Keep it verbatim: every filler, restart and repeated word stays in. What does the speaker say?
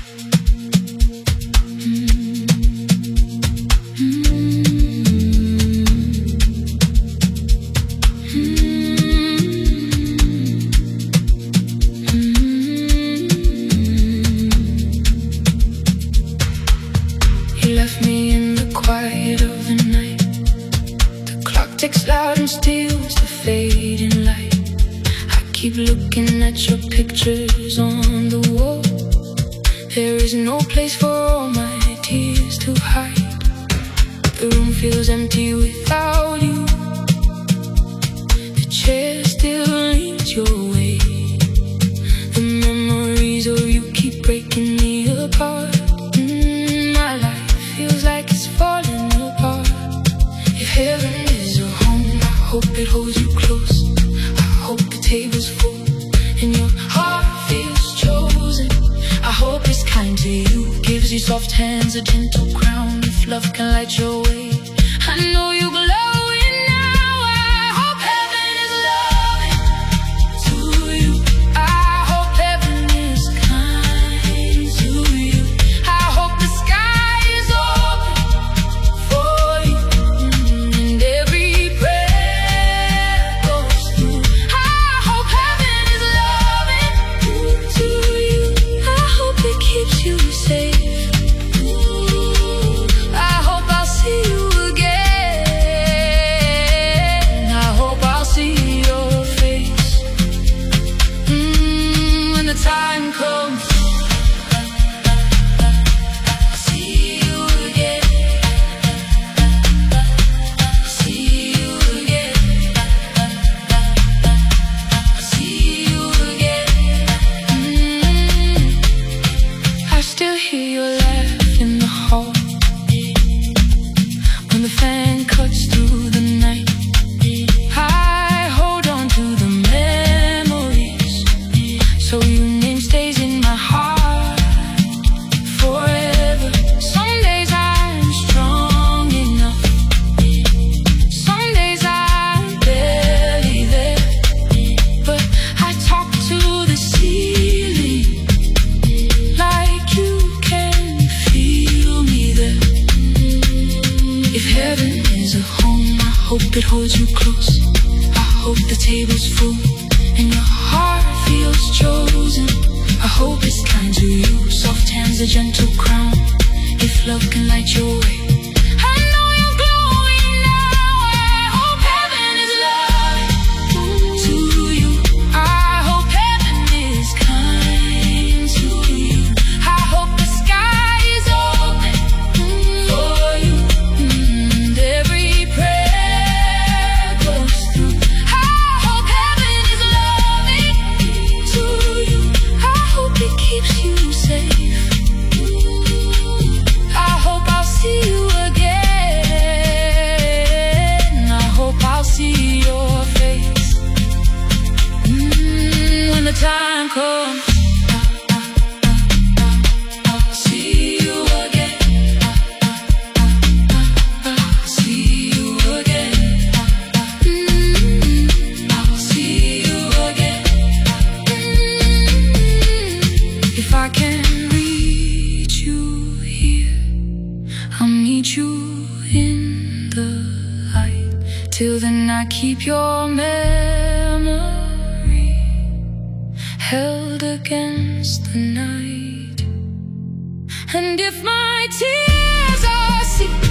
Left me in the quiet of the night. The clock ticks loud and steals the fading light. I keep looking at your pictures on the wall. There is no place for all my tears to hide. The room feels empty without you. The chair still leans your way. The memories of you keep breaking me apart. Feels like it's falling apart. If heaven is a home, I hope it holds you close. I hope the table's full and your heart feels chosen. I hope it's kind to you, gives you soft hands, a gentle crown. If love can light your way, I know you glowing now. I hope heaven is loving to you. I hope heaven is kind to you. I hope the sky hope it holds you close. I hope the table's full and your heart feels chosen. I hope it's kind to you, soft hands, a gentle crown. If love can light your way, I know you're glowing now. I hope heaven is loving to you. I hope heaven is kind to you. I hope the sky is open for you, and every prayer goes through. I hope heaven is loving to you. I hope it keeps you safe. I hope I'll see you again. I hope I'll see your face mm, when the time comes. I'll see you again. I'll see you again. Mm, I'll see you again. Mm, if I can reach you here, I'll meet you in the light. Till then I keep your memory held against the night. And if my tears are seen